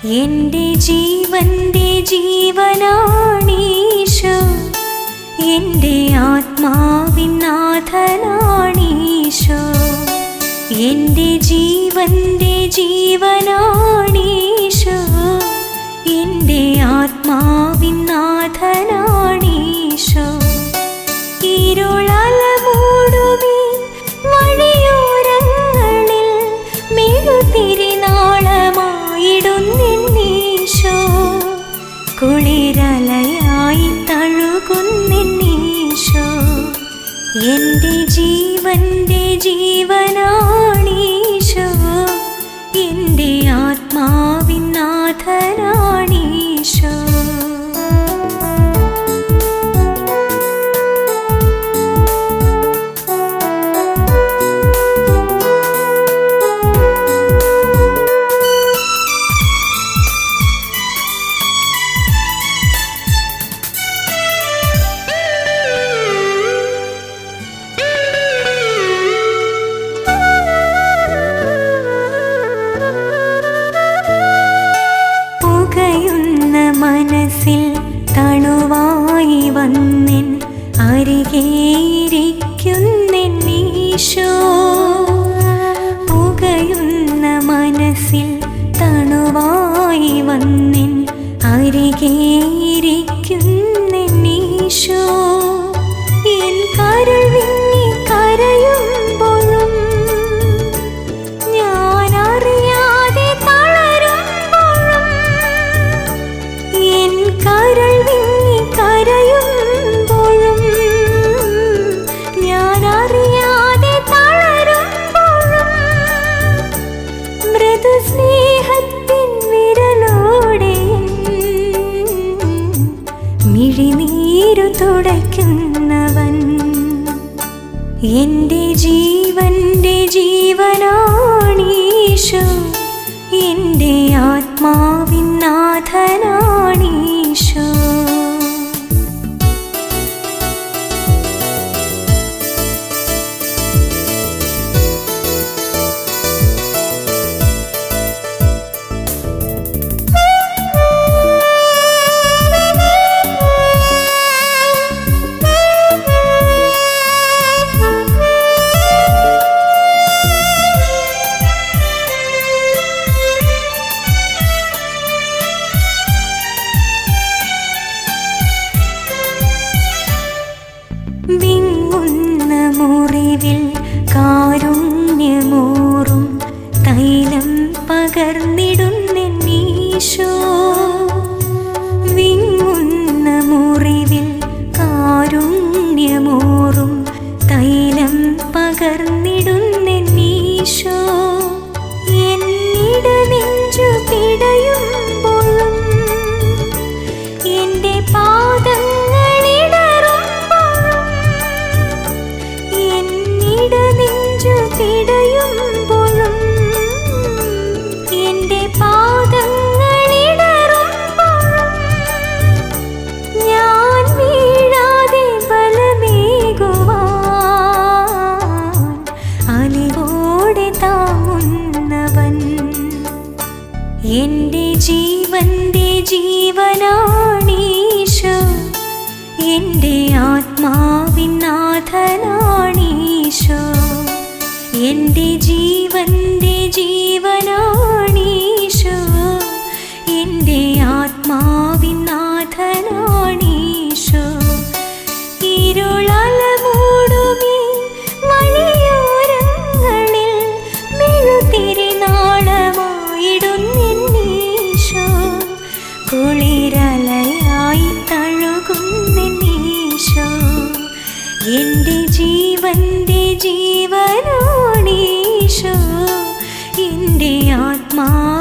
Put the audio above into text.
എൻ്റെ ജീവൻ്റെ ജീവനാണീശോ, എൻ്റെ ആത്മാവിൻ നാഥനാണീശോ. എൻ്റെ ജീവൻ്റെ ജീവനാണീശോ, എൻ്റെ ആത്മാവിൻ നാഥനാണീശോ. ഇരുളല മൂടുമീ വഴിയോരങ്ങളിൽ മെഴുതിരിനാളമായിടുന്നീശോ, കുളിരലയായി തഴുകുന്നീശോ. എൻ്റെ ജീവൻ്റെ ജീവനാണീശോ, എൻ്റെ ആത്മാവിൻ നാഥനാണീശോ. മനസ്സിൽ തണുവായി വന്നിൻ അരികേയിരിക്കുന്നീശോ, പുകയുന്ന മനസ്സിൽ തണുവായി വന്നിൻ അരികേയിരിക്കുന്നീശോ. എൻ കരൾ വിങ്ങി കരയുമ്പോഴും ഞാനറിയാതെ തളരുമ്പോഴും, എൻ കരൾ വിങ്ങി കരയുമ്പോഴും ഞാനറിയാതെ തളരുമ്പോഴും, മൃദുസ്നേഹത്തിൻ വിരലോടെ മിഴിനീരു തുടയ്ക്കുന്നവൻ, എൻ്റെ ജീവൻ്റെ ജീവനാണീശോ, എൻ്റെ ആത്മാവിൻ നാഥനാണീശോ. വിങ്ങുന്ന മുറിവിൽ കാരുണ്യമൂറും തൈലം പകർന്നിടുന്നീശോ, വിങ്ങുന്ന മുറിവിൽ കാരുണ്യമൂറും തൈലം പകർന്നിടുന്നീശോ. എന്നിടനെഞ്ചു പിടയുമ്പോഴും എൻ്റെ നെഞ്ചു പിടയുമ്പോഴും എൻ്റെ പാദങ്ങളിടറുമ്പോഴും, ഞാൻ വീഴാതെ ബലമേകുവാൻ അലിവോടെ താങ്ങുന്നവൻ, എൻ്റെ ജീവൻ്റെ ജീവനാണീശോ, എൻ്റെ ആത്മാവിൻ നാഥനാണീശോ. എൻ്റെ ജീവൻ്റെ ജീവനാണീശോ, എൻ്റെ ആത്മാവിൻ നാഥനാണീശോ. ഇരുളല മൂടുമീ വഴിയോരങ്ങളിൽ മെഴുതിരിനാളമായിടുന്നീശോ, കുളിരലയായി തഴുകുന്നീശോ. എൻ്റെ ജീവൻ്റെ ജീവനാണീശോ, എൻ്റെ ആത്മാ